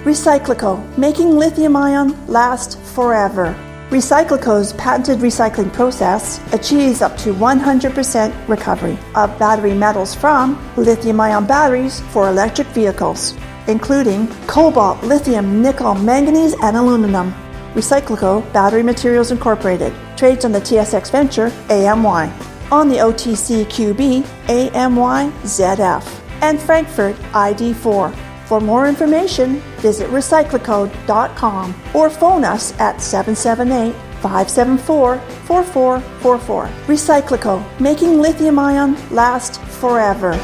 Recyclico, making lithium-ion last forever. Recyclico's patented recycling process achieves up to 100% recovery of battery metals from lithium-ion batteries for electric vehicles, including cobalt, lithium, nickel, manganese, and aluminum. Recyclico Battery Materials Incorporated trades on the TSX Venture AMY, on the OTCQB AMYZF, and Frankfurt ID4. For more information, visit recyclico.com or phone us at 778-574-4444. Recyclico, making lithium-ion last forever.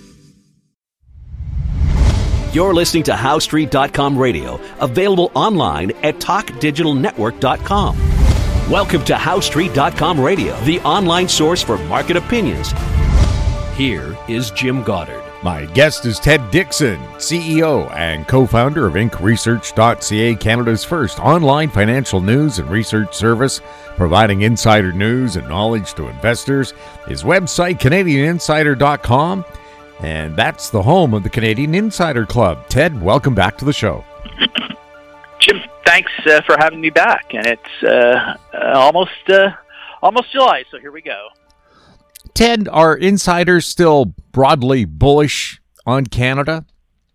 You're listening to HowStreet.com radio, available online at TalkDigitalNetwork.com. Welcome to HowStreet.com radio, the online source for market opinions. Here is Jim Goddard. My guest is Ted Dixon, CEO and co-founder of IncResearch.ca, Canada's first online financial news and research service, providing insider news and knowledge to investors. His website, CanadianInsider.com, and that's the home of the Canadian Insider Club. Ted, welcome back to the show. Jim, thanks for having me back, and it's almost July, so here we go. Ted, are insiders still broadly bullish on Canada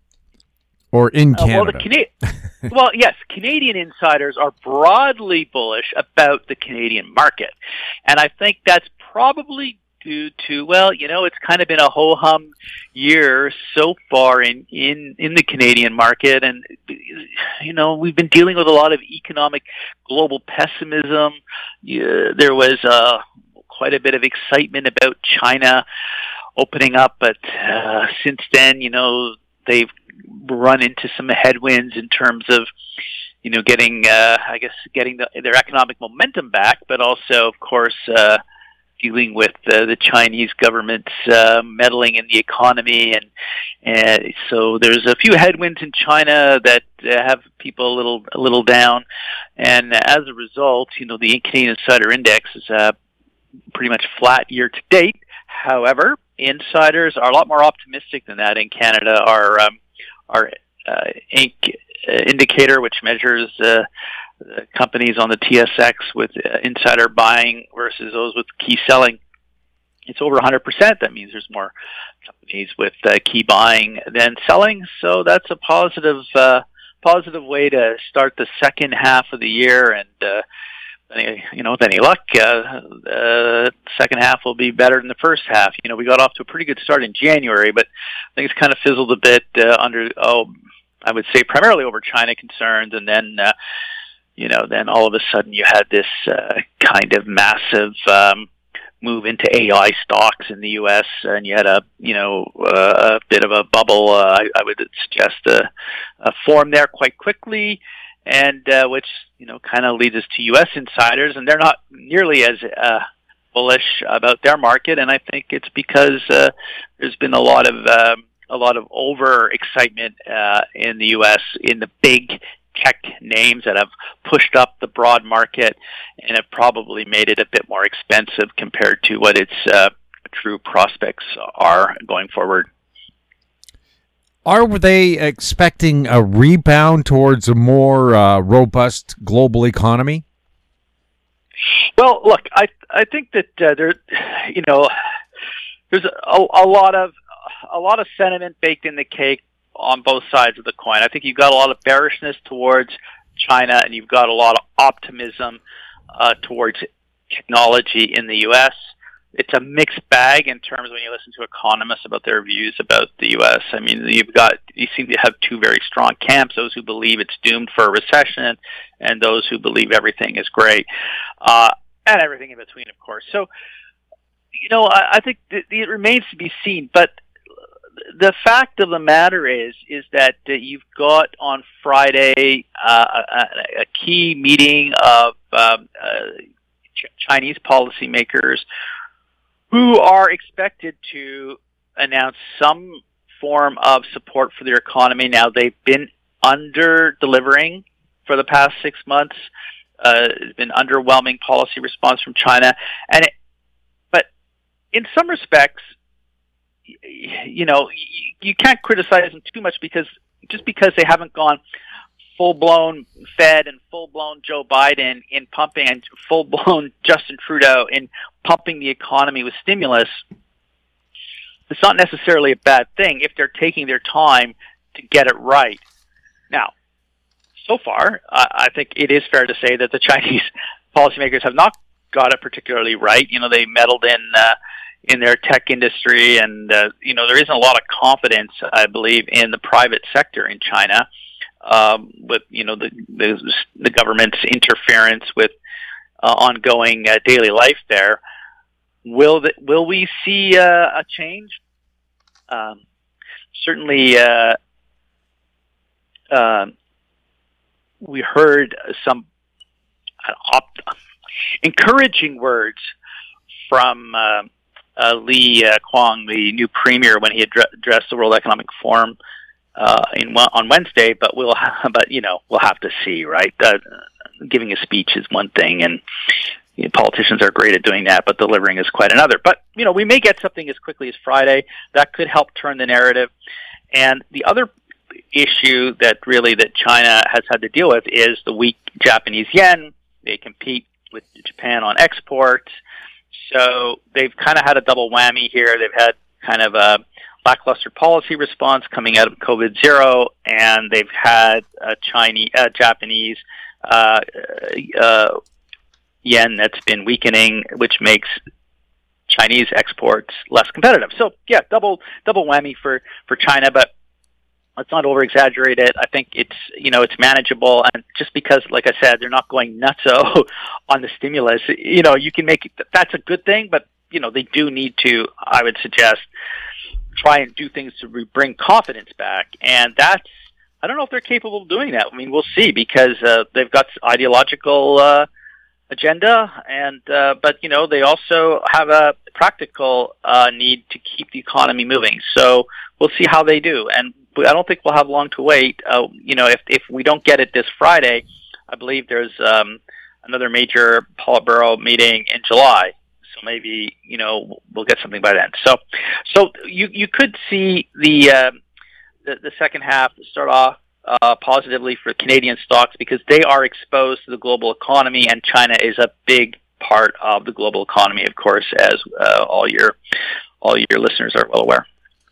or in Canada? Well, yes, Canadian insiders are broadly bullish about the Canadian market. And I think that's probably due to, it's kind of been a ho-hum year so far in the Canadian market. And, we've been dealing with a lot of economic global pessimism. There was quite a bit of excitement about China opening up, but since then, they've run into some headwinds in terms of, getting their economic momentum back, but also, of course, dealing with the Chinese government's meddling in the economy, and so there's a few headwinds in China that have people a little down, and as a result, the Canadian Insider Index is pretty much flat year to date. However, insiders are a lot more optimistic than that in Canada. Our Inc. indicator, which measures companies on the TSX with insider buying versus those with key selling, it's over 100%. That means there's more companies with key buying than selling. So that's a positive way to start the second half of the year, and with any luck, the second half will be better than the first half. We got off to a pretty good start in January, but I think it's kind of fizzled a bit I would say primarily over China concerns, and then, then all of a sudden you had this kind of massive move into AI stocks in the U.S., and you had a bit of a bubble, I would suggest, form there quite quickly. And which kind of leads us to U.S. insiders, and they're not nearly as bullish about their market. And I think it's because there's been a lot of over excitement in the U.S. in the big tech names that have pushed up the broad market and have probably made it a bit more expensive compared to what its true prospects are going forward. Are they expecting a rebound towards a more robust global economy? Well, look, I think that there's a lot of sentiment baked in the cake on both sides of the coin. I think you've got a lot of bearishness towards China, and you've got a lot of optimism towards technology in the U.S. It's a mixed bag in terms of when you listen to economists about their views about the U.S. I mean, you seem to have two very strong camps: those who believe it's doomed for a recession, and those who believe everything is great, and everything in between, of course. So, I think it remains to be seen. But the fact of the matter is that you've got on Friday a key meeting of Chinese policymakers who are expected to announce some form of support for their economy. Now, they've been under-delivering for the past 6 months. It's been underwhelming policy response from China. But in some respects, you can't criticize them too much because they haven't gone full-blown Fed and full-blown Joe Biden in pumping and full-blown Justin Trudeau in pumping the economy with stimulus, it's not necessarily a bad thing if they're taking their time to get it right. Now, so far, I think it is fair to say that the Chinese policymakers have not got it particularly right. You know, they meddled in their tech industry, and you know, there isn't a lot of confidence, I believe, in the private sector in China, with, you know, the government's interference with ongoing daily life there. Will we see a change? Certainly, we heard some encouraging words from Li Qiang, the new premier, when he addressed the World Economic Forum on Wednesday. But we'll have to see, right? Giving a speech is one thing, and politicians are great at doing that, but delivering is quite another. But, you know, we may get something as quickly as Friday. That could help turn the narrative. And the other issue that China has had to deal with is the weak Japanese yen. They compete with Japan on exports. So they've kind of had a double whammy here. They've had kind of a lackluster policy response coming out of COVID-0, and they've had a Japanese yen that's been weakening, which makes Chinese exports less competitive. So yeah, double whammy for China, but let's not over-exaggerate it. I think it's manageable, and just because, like I said, they're not going nutso on the stimulus, you know, you can make that's a good thing, but, you know, they do need to, I would suggest, try and do things to bring confidence back, and I don't know if they're capable of doing that. I mean, we'll see, because they've got ideological agenda, and but, you know, they also have a practical need to keep the economy moving. So we'll see how they do, and I don't think we'll have long to wait. You know, if we don't get it this Friday, I believe there's another major Politburo meeting in July. So maybe, you know, we'll get something by then. So you could see the second half start off positively for Canadian stocks, because they are exposed to the global economy, and China is a big part of the global economy, of course, as all your listeners are well aware.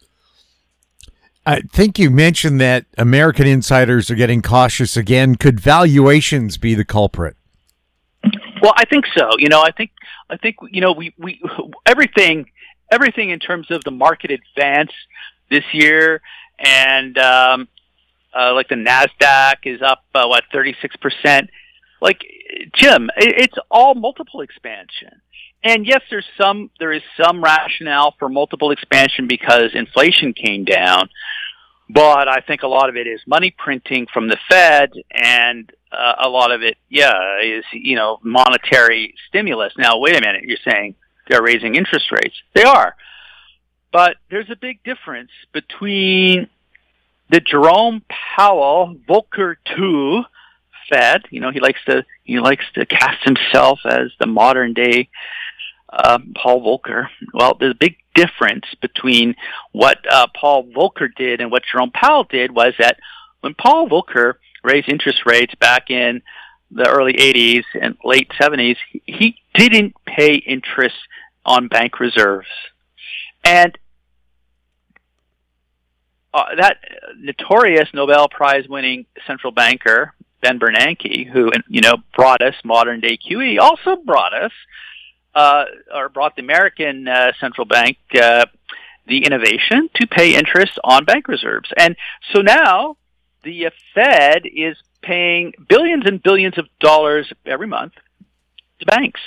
I think you mentioned that American insiders are getting cautious again. Could valuations be the culprit? Well, I think so. You know, I think you know, we everything in terms of the market advance this year, and like the NASDAQ is up 36%. Like, Jim, it's all multiple expansion. And yes, there is some rationale for multiple expansion because inflation came down, but I think a lot of it is money printing from the Fed, and a lot of it, is, you know, monetary stimulus. Now, wait a minute, you're saying they're raising interest rates. They are. But there's a big difference between the Jerome Powell Volcker II Fed. You know, he likes to cast himself as the modern day Paul Volcker. Well, there's a big difference between what Paul Volcker did and what Jerome Powell did. Was that when Paul Volcker raised interest rates back in the early 80s and late 70s, he didn't pay interest on bank reserves. And that notorious Nobel Prize winning central banker, Ben Bernanke, who, you know, brought us modern day QE, also brought us brought the American central bank the innovation to pay interest on bank reserves. And so now the Fed is paying billions and billions of dollars every month to banks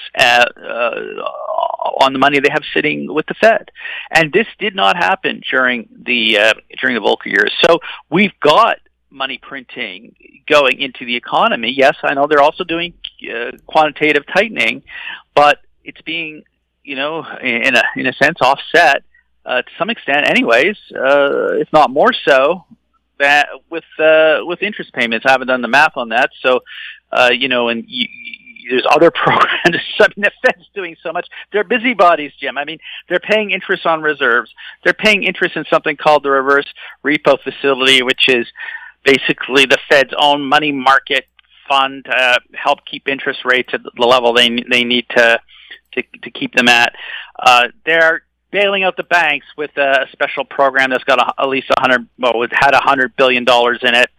on the money they have sitting with the Fed. And this did not happen during the Volcker years. So we've got money printing going into the economy. Yes, I know they're also doing quantitative tightening, but it's being, you know, in a sense offset to some extent, anyways, if not more so, that with interest payments. I haven't done the math on that, so you know, and there's other programs. I mean, the Fed's doing so much. They're busybodies, Jim. I mean, they're paying interest on reserves. They're paying interest in something called the reverse repo facility, which is basically the Fed's own money market fund to help keep interest rates at the level they need to keep them at. They're bailing out the banks with a special program that's got at least it had $100 billion in it.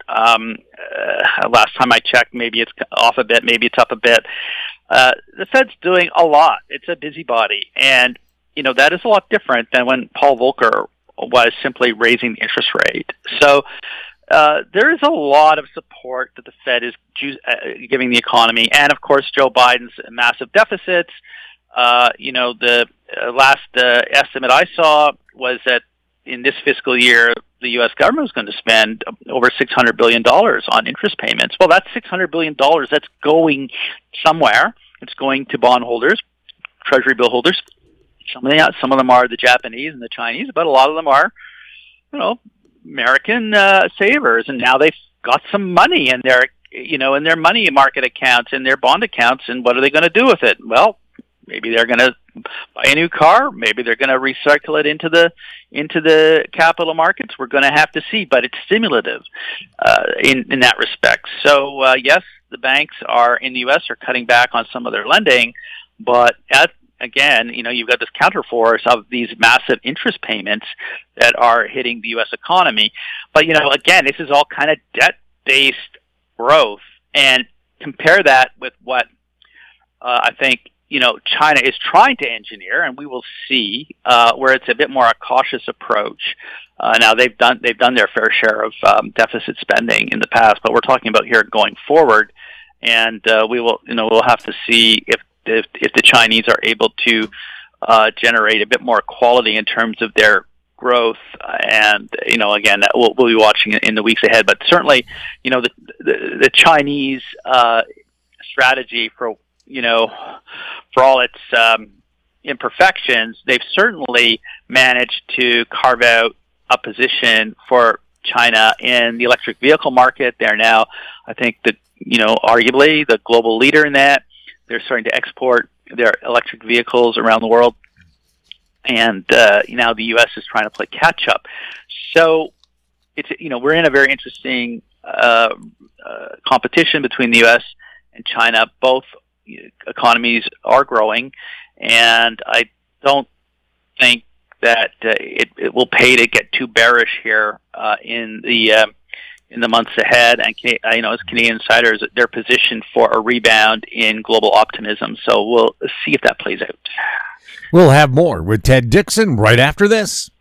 Last time I checked, maybe it's off a bit, maybe it's up a bit. The Fed's doing a lot. It's a busybody, and that is a lot different than when Paul Volcker was simply raising the interest rate. So there is a lot of support that the Fed is giving the economy, and of course Joe Biden's massive deficits. The last estimate I saw was that in this fiscal year, the U.S. government was going to spend over $600 billion on interest payments. Well, that's $600 billion. That's going somewhere. It's going to bondholders, treasury bill holders. Some of them are the Japanese and the Chinese, but a lot of them are, American savers. And now they've got some money in their, in their money market accounts, in their bond accounts. And what are they going to do with it? Well, maybe they're going to buy a new car. Maybe they're going to recycle it into the capital markets. We're going to have to see, but it's stimulative in that respect. So yes, the banks in the U.S. are cutting back on some of their lending, but again, you've got this counterforce of these massive interest payments that are hitting the U.S. economy. But again, this is all kind of debt-based growth, and compare that with what I think China is trying to engineer, and we will see where it's a bit more a cautious approach. Now they've done their fair share of deficit spending in the past, but we're talking about here going forward, and we'll have to see if the Chinese are able to generate a bit more quality in terms of their growth, and again, we'll be watching it in the weeks ahead. But certainly, the Chinese strategy for all its imperfections, they've certainly managed to carve out a position for China in the electric vehicle market. They're now, I think, arguably the global leader in that. They're starting to export their electric vehicles around the world, and now the U.S. is trying to play catch up. So we're in a very interesting competition between the U.S. and China. Both economies are growing, and I don't think that it will pay to get too bearish here in the months ahead. And as Canadian insiders, they're positioned for a rebound in global optimism. So we'll see if that plays out. We'll have more with Ted Dixon right after this.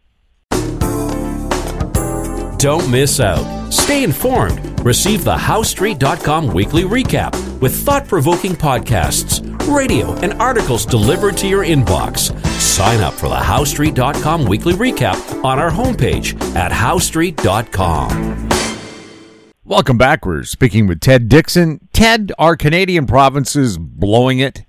Don't miss out. Stay informed. Receive the HowStreet.com weekly recap with thought-provoking podcasts, radio, and articles delivered to your inbox. Sign up for the HowStreet.com weekly recap on our homepage at HowStreet.com. Welcome back. We're speaking with Ted Dixon. Ted, are Canadian provinces blowing it?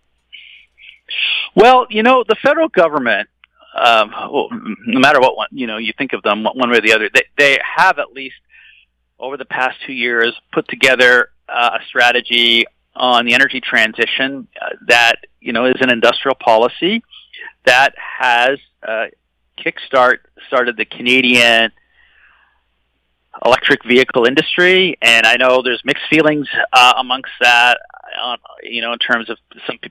Well, the federal government, no matter what one, you think of them one way or the other, they have at least over the past 2 years put together a strategy on the energy transition that is an industrial policy that has started the Canadian electric vehicle industry. And I know there's mixed feelings amongst that, in terms of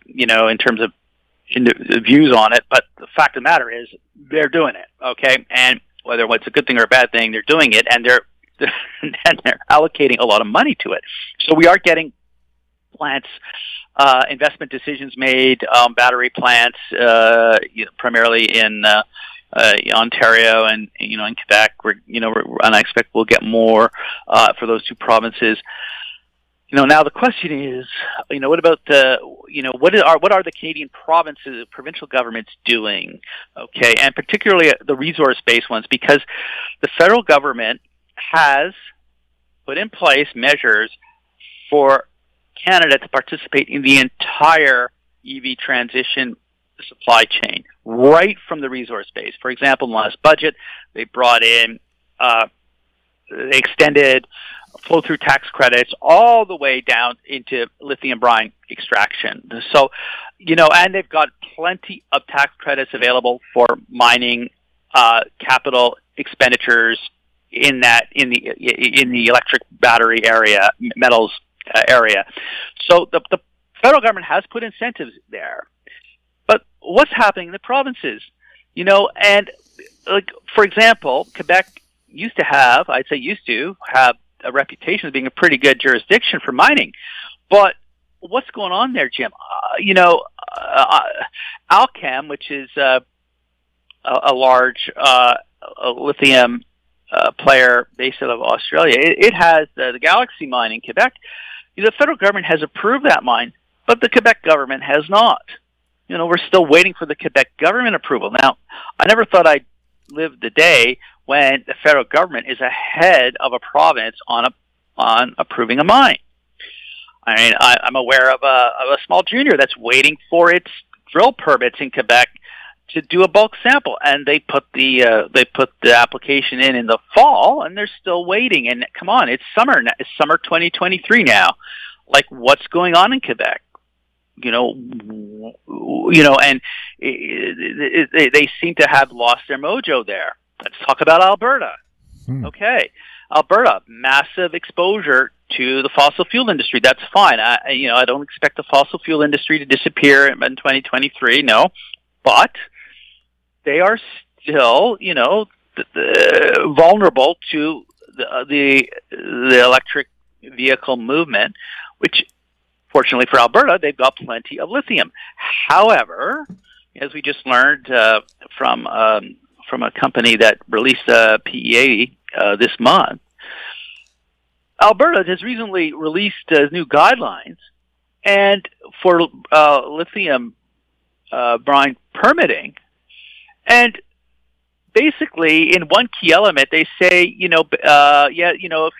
the views on it, but the fact of the matter is they're doing it, okay? And whether it's a good thing or a bad thing, they're doing it, and they're allocating a lot of money to it. So we are getting plants, investment decisions made, battery plants, primarily in Ontario and in Quebec. And I expect we'll get more for those two provinces. Now the question is, what about what are the Canadian provincial governments doing? Okay, and particularly the resource-based ones, because the federal government has put in place measures for Canada to participate in the entire EV transition supply chain, right from the resource base. For example, in the last budget, they brought in, they extended flow-through tax credits all the way down into lithium brine extraction. So, and they've got plenty of tax credits available for mining capital expenditures in the electric battery area, metals area. So the federal government has put incentives there. But what's happening in the provinces? And like, for example, Quebec used to have a reputation as being a pretty good jurisdiction for mining. But what's going on there, Jim? Alchem, which is a large lithium player based out of Australia, it has the Galaxy mine in Quebec. The federal government has approved that mine, but the Quebec government has not. We're still waiting for the Quebec government approval. Now, I never thought I'd live the day when the federal government is ahead of a province on approving a mine. I mean, I'm aware of a small junior that's waiting for its drill permits in Quebec to do a bulk sample, and they put the application in the fall, and they're still waiting. And come on, it's summer. It's summer 2023 now. Like, what's going on in Quebec? And they seem to have lost their mojo there. Let's talk about Alberta. Okay, Alberta, massive exposure to the fossil fuel industry. That's fine. I don't expect the fossil fuel industry to disappear in 2023. No, but they are still, vulnerable to the electric vehicle movement, which, fortunately for Alberta, they've got plenty of lithium. However, as we just learned from a company that released a PEA this month, Alberta has recently released new guidelines, and for lithium brine permitting, and basically in one key element they say, if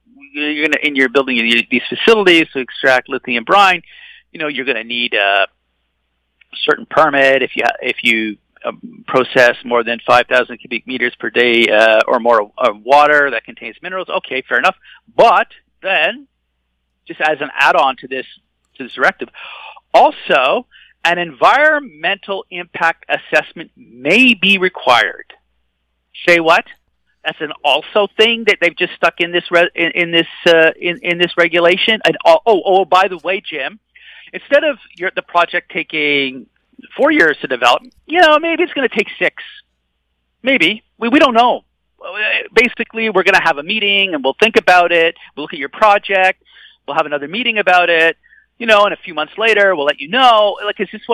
you're building these facilities to extract lithium brine, you're going to need a certain permit if you process more than 5,000 cubic meters per day or more of water that contains minerals. Okay, fair enough. But then, just as an add-on to this directive, also an environmental impact assessment may be required. Say what? That's an also thing that they've just stuck in this in this regulation. And by the way, Jim, instead of the project taking 4 years to develop, maybe it's going to take 6. Maybe we don't know. Basically, we're going to have a meeting and we'll think about it. We'll look at your project. We'll have another meeting about it. And a few months later, we'll let you know. Like, is this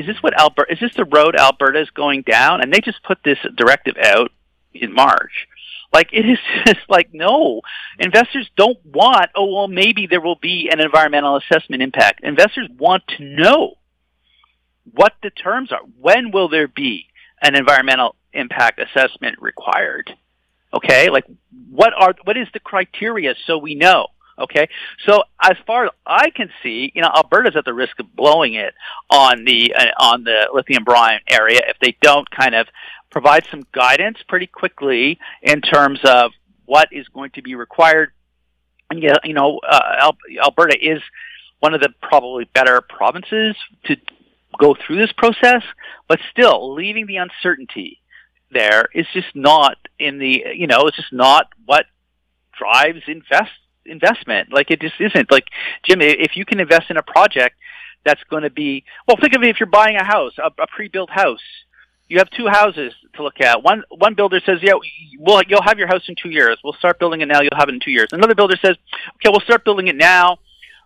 the road Alberta is going down? And they just put this directive out in March. Like, it is just like, no, investors don't want, maybe there will be an environmental assessment impact. Investors want to know what the terms are. When will there be an environmental impact assessment required? Okay, like, what is the criteria so we know? Okay, so as far as I can see, Alberta's at the risk of blowing it on the lithium brine area if they don't kind of provide some guidance pretty quickly in terms of what is going to be required. And Alberta is one of the probably better provinces to go through this process, but still leaving the uncertainty there is just not it's just not what drives investment. Like, it just isn't. Like, Jim, if you can invest in a project that's going to be, think of it, if you're buying a house, a pre-built house, you have 2 houses to look at. One builder says, you'll have your house in 2 years. We'll start building it now. You'll have it in 2 years. Another builder says, okay, we'll start building it now.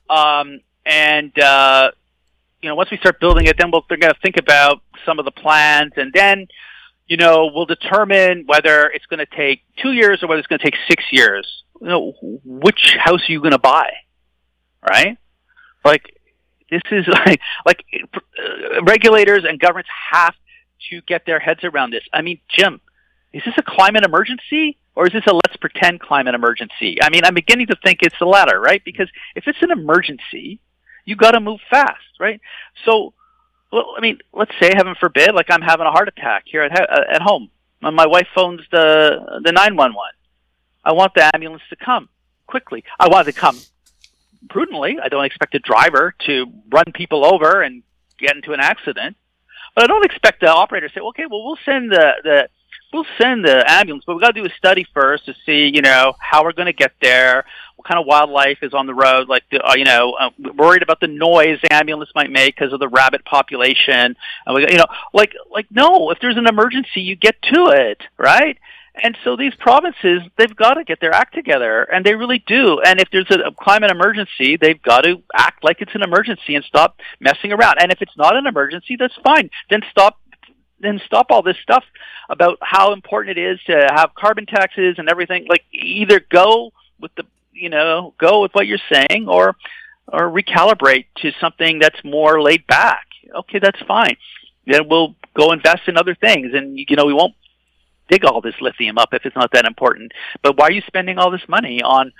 Once we start building it, then they're going to think about some of the plans, and then, we'll determine whether it's going to take 2 years or whether it's going to take 6 years. Which house are you going to buy? Right? Like, this is like regulators and governments have to get their heads around this. I mean, Jim, is this a climate emergency or is this a let's pretend climate emergency? I mean, I'm beginning to think it's the latter, right? Because if it's an emergency, you got to move fast, right? So, let's say, heaven forbid, like, I'm having a heart attack here at home. My wife phones the 911. I want the ambulance to come quickly. I want it to come prudently. I don't expect a driver to run people over and get into an accident. But I don't expect the operator to say, okay, well, we'll send the we'll send the ambulance, but we've got to do a study first to see, how we're going to get there, what kind of wildlife is on the road, like, we're worried about the noise the ambulance might make because of the rabbit population. And we, no, if there's an emergency, you get to it, right? And so these provinces, they've got to get their act together, and they really do. And if there's a climate emergency, they've got to act like it's an emergency and stop messing around. And if it's not an emergency, that's fine. Then stop all this stuff about how important it is to have carbon taxes and everything. Like, either go with go with what you're saying, or recalibrate to something that's more laid back. Okay, that's fine. Then we'll go invest in other things, and we won't dig all this lithium up if it's not that important. But why are you spending all this money on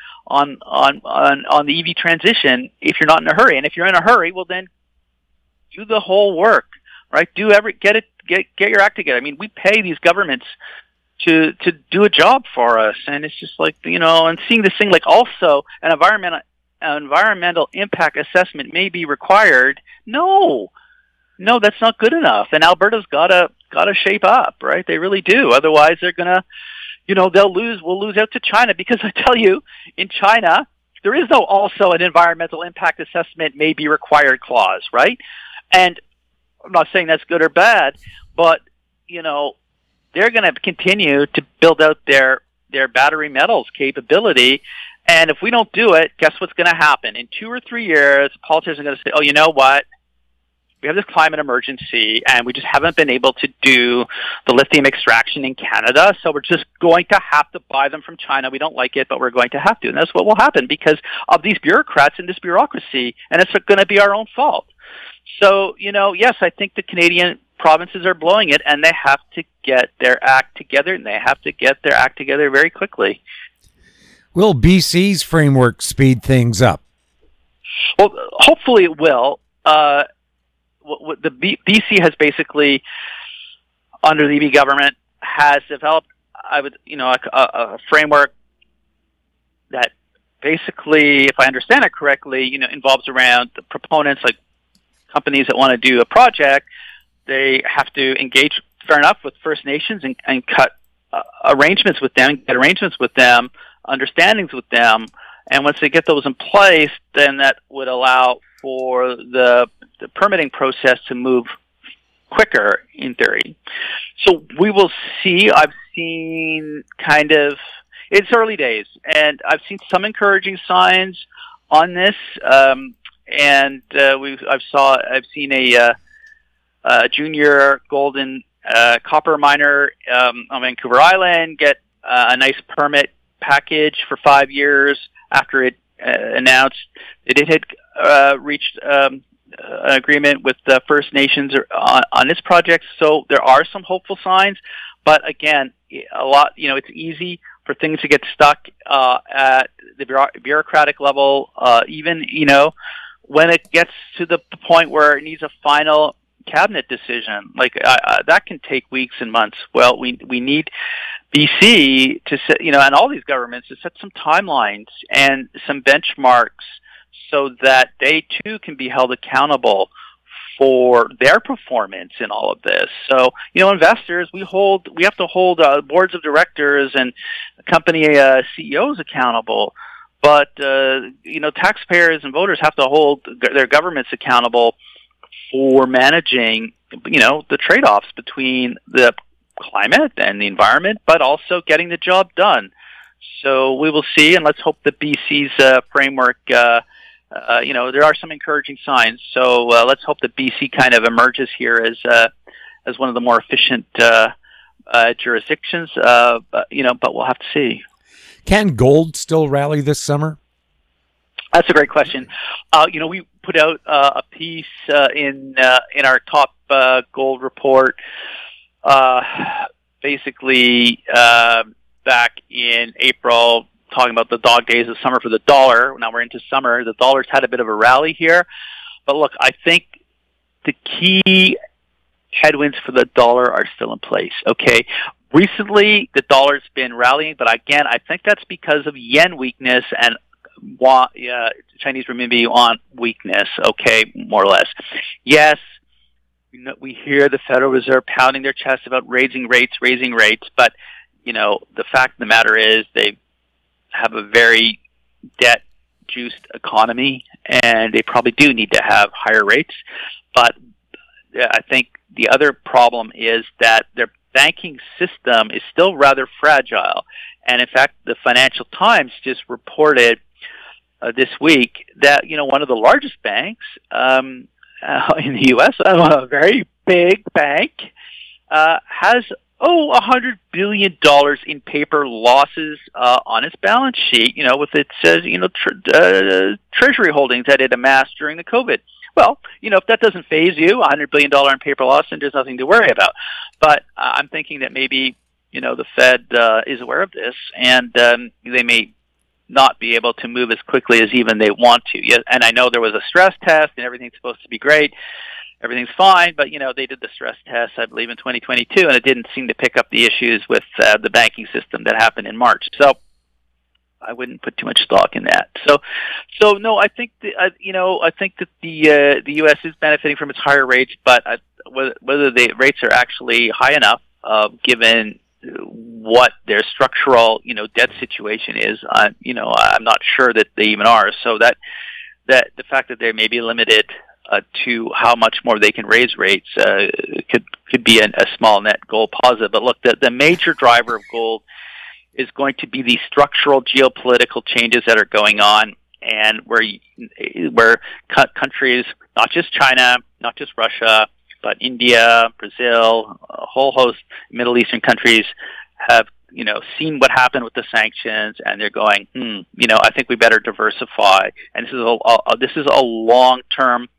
the EV transition if you're not in a hurry? And if you're in a hurry, well, then do the whole work, right? Get your act together. I mean, we pay these governments to do a job for us, and it's just like, and seeing this thing like also an environmental impact assessment may be required. No, that's not good enough. And Alberta's gotta shape up, right? They really do. Otherwise, they're gonna, we'll lose out to China, because I tell you, in China, there is no also an environmental impact assessment may be required clause, right? And I'm not saying that's good or bad, but, they're going to continue to build out their battery metals capability. And if we don't do it, guess what's going to happen? In 2 or 3 years, politicians are going to say, oh, you know what? We have this climate emergency, and we just haven't been able to do the lithium extraction in Canada, so we're just going to have to buy them from China. We don't like it, but we're going to have to. And that's what will happen because of these bureaucrats and this bureaucracy, and it's going to be our own fault. So, yes, I think the Canadian provinces are blowing it, and they have to get their act together, and they have to get their act together very quickly. Will BC's framework speed things up? Well, hopefully it will. The BC has basically, under the EB government, has developed, a framework that basically, if I understand it correctly, involves around the proponents, like companies that want to do a project. They have to engage, fair enough, with First Nations and cut arrangements with them, get arrangements with them, understandings with them. And once they get those in place, then that would allow for the permitting process to move quicker, in theory. So we will see. I've seen it's early days, and I've seen some encouraging signs on this. I've seen a junior gold and copper miner on Vancouver Island get a nice permit package for 5 years after it announced it had reached an agreement with the First Nations on this project. So there are some hopeful signs, but again, it's easy for things to get stuck at the bureaucratic level, even when it gets to the point where it needs a final cabinet decision, that can take weeks and months. Well, we need BC to set, and all these governments to set some timelines and some benchmarks so that they too can be held accountable for their performance in all of this. So, investors, we have to hold boards of directors and company CEOs accountable. But, taxpayers and voters have to hold their governments accountable for managing, the trade-offs between the climate and the environment, but also getting the job done. So we will see, and let's hope that BC's framework, there are some encouraging signs. So let's hope that BC kind of emerges here as one of the more efficient jurisdictions. But we'll have to see. Can gold still rally this summer? That's a great question. We put out a piece in our top gold report, basically back in April, talking about the dog days of summer for the dollar. Now we're into summer. The dollar's had a bit of a rally here. But look, I think the key headwinds for the dollar are still in place, okay? Recently, the dollar's been rallying, but again, I think that's because of yen weakness and Chinese renminbi yuan weakness, okay, more or less. Yes, we hear the Federal Reserve pounding their chest about raising rates, but, the fact of the matter is they have a very debt-juiced economy, and they probably do need to have higher rates. But I think the other problem is that their banking system is still rather fragile. And in fact, the Financial Times just reported this week that, one of the largest banks in the U.S., a very big bank, has $100 billion in paper losses on its balance sheet, with its treasury holdings that it amassed during the COVID. Well, if that doesn't faze you, $100 billion in paper loss, then there's nothing to worry about. But I'm thinking that maybe, the Fed is aware of this, and they may not be able to move as quickly as even they want to. Yeah, and I know there was a stress test, and everything's supposed to be great. Everything's fine, but, they did the stress test, I believe, in 2022, and it didn't seem to pick up the issues with the banking system that happened in March. So I wouldn't put too much stock in that. So no, I think that the U.S. is benefiting from its higher rates, but whether the rates are actually high enough, given what their structural, debt situation is, I'm not sure that they even are. So that the fact that they may be limited to how much more they can raise rates could be a small net gold positive. But look, the major driver of gold is going to be the structural geopolitical changes that are going on, and where countries, not just China, not just Russia, but India, Brazil, a whole host of Middle Eastern countries have seen what happened with the sanctions, and they're going, I think we better diversify. And this is a long-term.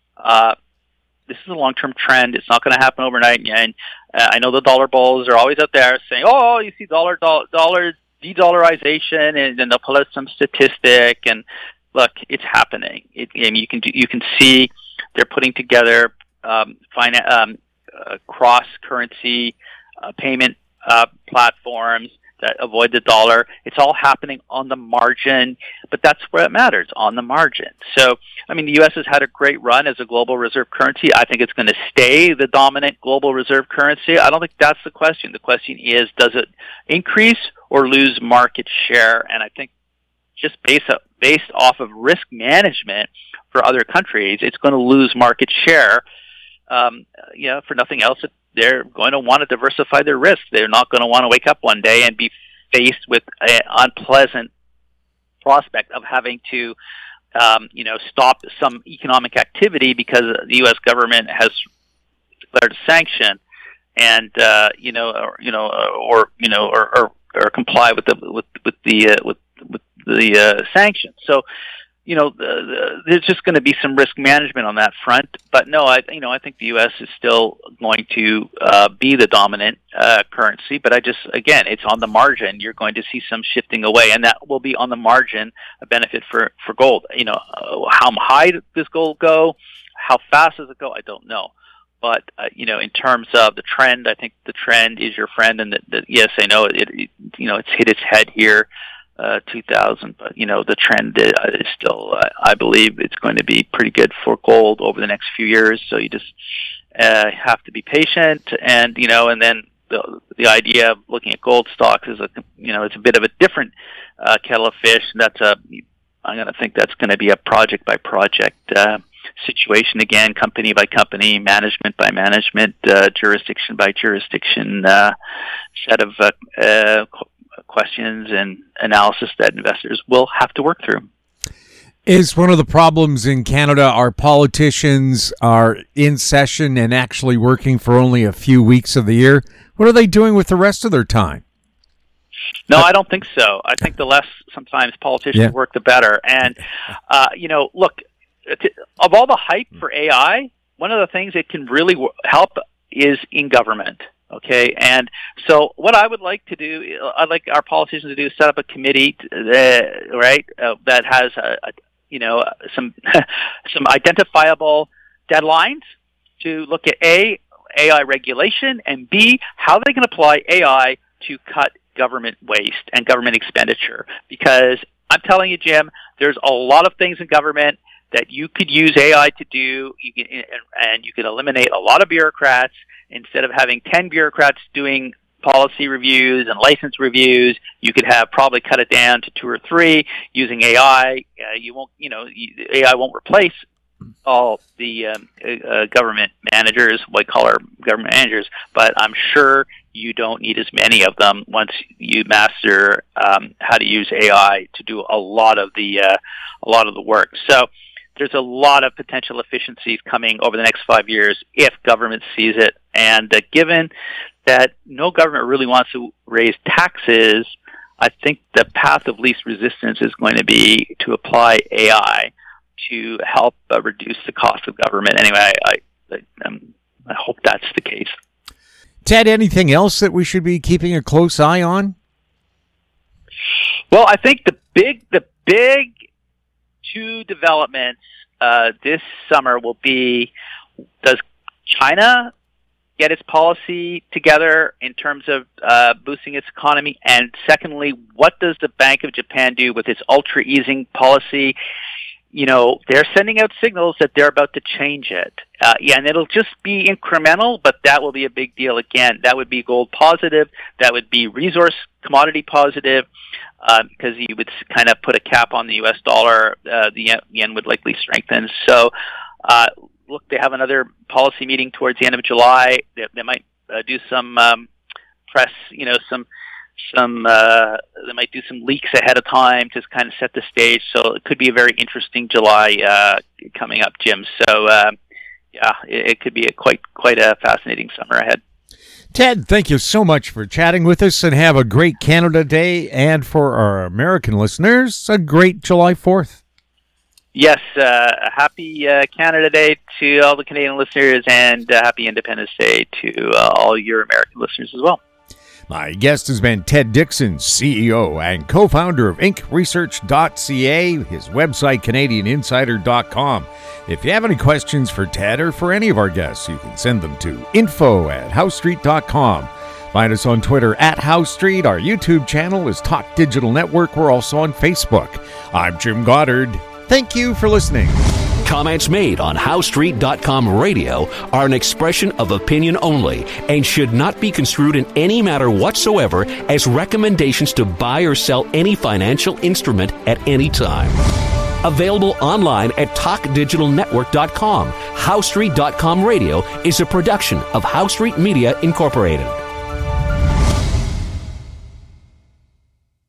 This is a long-term trend. It's not going to happen overnight. And I know the dollar bulls are always out there saying, "Oh, you see dollar de-dollarization," and then they'll pull out some statistic. And look, it's happening. And you can see they're putting together cross-currency payment platforms that avoid the dollar. It's all happening on the margin, but that's where it matters, on the margin. So, the U.S. has had a great run as a global reserve currency. I think it's going to stay the dominant global reserve currency. I don't think that's the question. The question is, does it increase or lose market share? And I think just based off of risk management for other countries, it's going to lose market share. For nothing else, they're going to want to diversify their risk. They're not going to want to wake up one day and be faced with an unpleasant prospect of having to, stop some economic activity because the U.S. government has declared a sanction, and or comply with the sanctions. So, there's just going to be some risk management on that front. But no, I think the U.S. is still going to be the dominant currency. But again, it's on the margin. You're going to see some shifting away, and that will be on the margin a benefit for gold. How high does gold go? How fast does it go? I don't know. But in terms of the trend, I think the trend is your friend, and yes, I know it's hit its head here. 2000, but the trend is still, I believe it's going to be pretty good for gold over the next few years. So you just have to be patient, and and then the idea of looking at gold stocks is it's a bit of a different kettle of fish. I'm going to think that's going to be a project by project situation again, company by company, management by management, jurisdiction by jurisdiction set of questions and analysis that investors will have to work through. Is one of the problems in Canada our politicians are in session and actually working for only a few weeks of the year? What are they doing with the rest of their time? No, I don't think so. I think the less sometimes politicians work, the better. And, look, of all the hype for AI, one of the things that can really help is in government. Okay, and so what I would like to do, I'd like our politicians to do, is set up a committee, that has some identifiable deadlines to look at AI regulation, and B, how they can apply AI to cut government waste and government expenditure. Because I'm telling you, Jim, there's a lot of things in government that you could use AI to do, and you can eliminate a lot of bureaucrats. Instead of having 10 bureaucrats doing policy reviews and license reviews, you could have probably cut it down to 2 or 3 using AI. AI won't replace all the government managers, white collar government managers, but I'm sure you don't need as many of them once you master how to use AI to do a lot of the work. So there's a lot of potential efficiencies coming over the next 5 years if government sees it. And given that no government really wants to raise taxes, I think the path of least resistance is going to be to apply AI to help reduce the cost of government. Anyway, I hope that's the case. Ted, anything else that we should be keeping a close eye on? Well, I think the big 2 developments this summer will be, does China get its policy together in terms of boosting its economy? And secondly, what does the Bank of Japan do with its ultra-easing policy? They're sending out signals that they're about to change it. And it'll just be incremental, but that will be a big deal again. That would be gold positive. That would be resource commodity positive, because you would kind of put a cap on the U.S. dollar. The yen would likely strengthen. So, look, they have another policy meeting towards the end of July. They might do some press, they might do some leaks ahead of time to kind of set the stage. So it could be a very interesting July coming up, Jim. So it could be quite a fascinating summer ahead. Ted, thank you so much for chatting with us, and have a great Canada Day. And for our American listeners, a great July 4th. Yes, happy Canada Day to all the Canadian listeners, and happy Independence Day to all your American listeners as well. My guest has been Ted Dickson, CEO and co-founder of IncResearch.ca, his website, CanadianInsider.com. If you have any questions for Ted or for any of our guests, you can send them to info@HowStreet.com. Find us on Twitter @HowStreet. Our YouTube channel is Talk Digital Network. We're also on Facebook. I'm Jim Goddard. Thank you for listening. Comments made on HowStreet.com radio are an expression of opinion only and should not be construed in any matter whatsoever as recommendations to buy or sell any financial instrument at any time. Available online at TalkDigitalNetwork.com. HowStreet.com radio is a production of HowStreet Media Incorporated.